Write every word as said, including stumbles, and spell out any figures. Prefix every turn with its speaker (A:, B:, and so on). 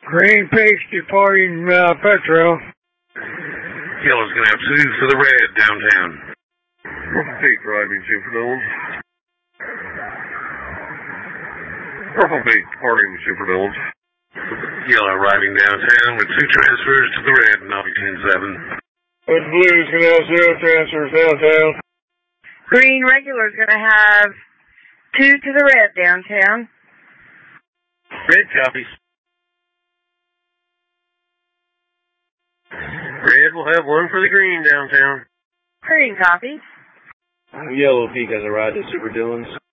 A: Green Peaks departing uh, Petro.
B: Yellow's gonna have two for the red downtown.
C: Purple Peak driving Super Dillon. Purple Peak departing Super Dillon.
B: Yellow arriving downtown with two transfers to the red and I'll be ten seven.
A: Red Blue's gonna have zero transfers downtown.
D: Green Regular's gonna have two to the red downtown.
C: Red copies. Red will have one for the green downtown.
D: Green copies.
C: Yellow Peak has a ride to Super Dillon's.